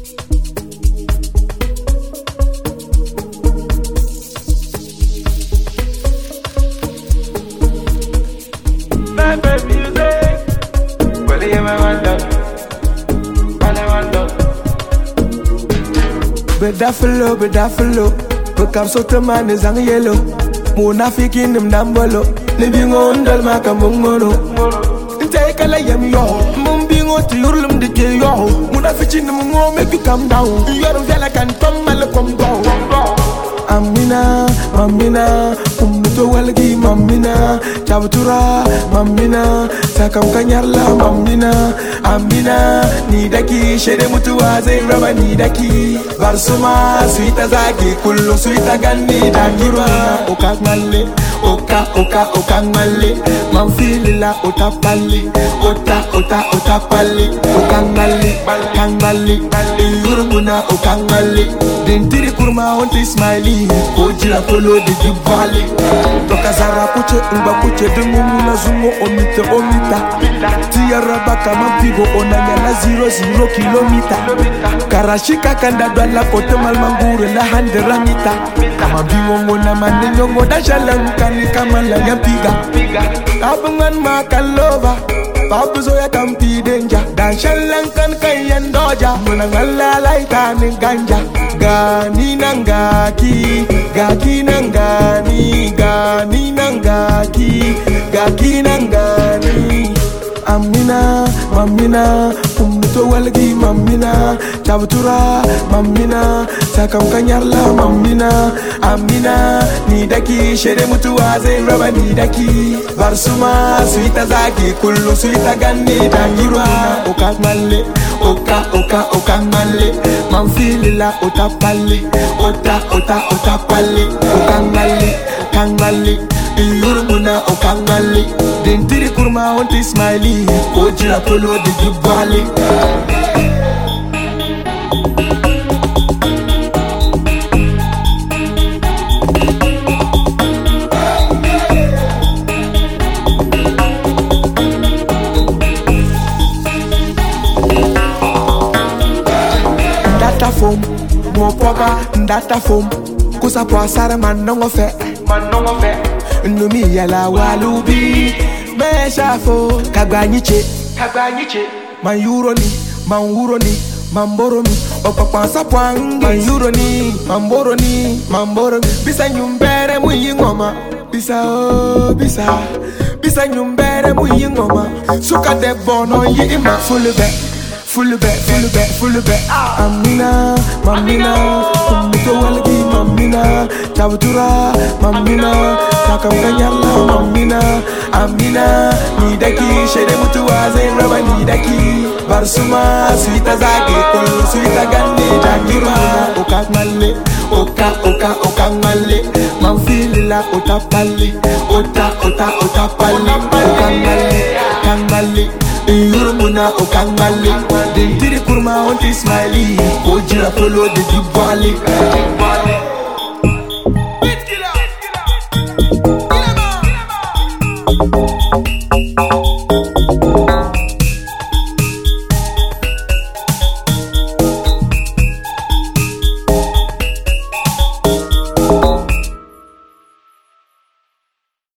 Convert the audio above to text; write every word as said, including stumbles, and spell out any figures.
Bedafalo, bedafalo, bekam sote mane zang yellow. Munafiki nim nambolo, libingo undal makamung mono. Take a layam yo, mumbingo to yurlum de gay yo. Munafiki nim mo make you come down. You're a can come malakom go. Amina, mamina, umito walgi mamina, chabutura, mamina, sakam kanyarla mamina, amina, nidaki, shede mutuwa zai raba nidaki, barsuma, suita zaki, kullu suita gani dagirwa, oka male, oka oka oka male, manfilila ota pali, ota ota ota pali, oka male, kang male, yurumuna oka male, dentiri kurma onti smiley. Ojira polo de Dubali. Toka zara kuche umba kuche Dungu na zungo omite omita. Tiara baka mampigo onanya na zero zero kilomita. Karashika kanda dwala kote malmangure la hande ramita. Kama bingongo na manengongo da shalankani kama la yampiga. Abungan makalova. Papu zoya kampi danger. Dan shalankan kayan doja. Munangala laita ni ganja. Gani nangaki, gaki nangani, gani nangaki, gaki nangani. Amina, mamina, umito walgi mamina, chabutura mamina, sakam kanyarla mamina, amina, nidaki, shere mutuwa zai raba nidaki, barsuma, suita zaki, kullu suita gani dangirwa, oka male, oka oka oka male, manfilila ota pali, ota ota ota pali, oka male, kang male. Yurumuna okangali, dentiri kurma onti smiley, ojira polo de Dubali. Data foam, mo poga, data foam, kusa po asara manongo fe, manongo fe. Numi yala walubi Mesha fo Kagbanyiche Kagbanyiche Man euro ni Man euro ni Man boro mi Opapa sapwangi Man euro ni Man boro ni Man boro mi Bisa nyumbere muyi ngoma Bisa oh Bisa Bisa nyumbere muyi ngoma Suka de bono yi ima Full back Full back Full back Full back Amina Mamina Umito walgi Mamina Chabutura Mamina Sakam kanyarla mamina, amina, nidaki, shere mutuwa zai raba nidaki, barsuma, suita zaki, kullu suita gani dagirwa, oka male, oka oka oka male, manfilila ota pali, ota ota ota pali, oka male, kang male, yurumuna oka male, dentiri kurma onti smiley, ojira polo de Dubali.